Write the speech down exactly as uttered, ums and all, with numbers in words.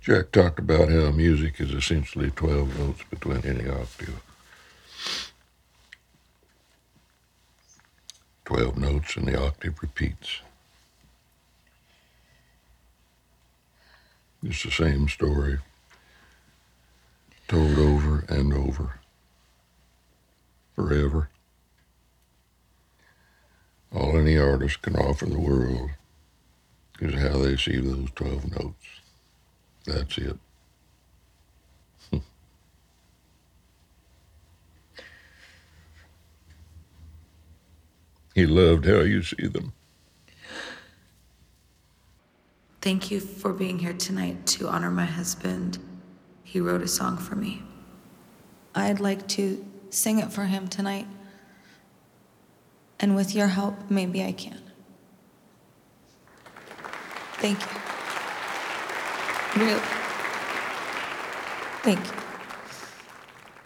Jack talked about how music is essentially twelve notes between any octave. twelve notes and the octave repeats. It's the same story, told over and over, forever. All any artist can offer the world is how they see those twelve notes. That's it. He loved how you see them. Thank you for being here tonight to honor my husband. He wrote a song for me. I'd like to sing it for him tonight. And with your help, maybe I can. Thank you. Really. Thank you.